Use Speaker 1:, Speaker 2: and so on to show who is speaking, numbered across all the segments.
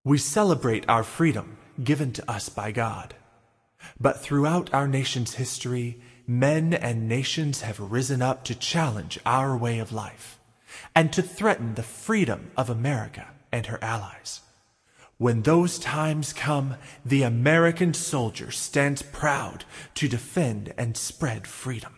Speaker 1: We celebrate our freedom given to us by God. But throughout our nation's history, men and nations have risen up to challenge our way of life and to threaten the freedom of America and her allies. When those times come, the American soldier stands proud to defend and spread freedom.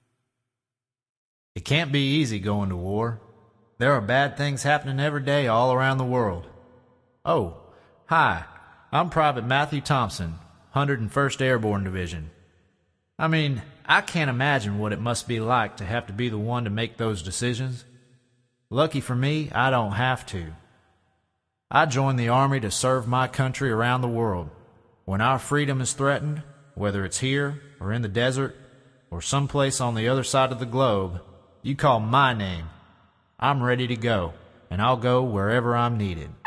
Speaker 2: It can't be easy going to war. There are bad things happening every day all around the world. Oh, hi, I'm Private Matthew Thompson, 101st Airborne Division. I can't imagine what it must be like to have to be the one to make those decisions. Lucky for me, I don't have to. I joined the Army to serve my country around the world. When our freedom is threatened, whether it's here or in the desert or someplace on the other side of the globe, you call my name. I'm ready to go, and I'll go wherever I'm needed.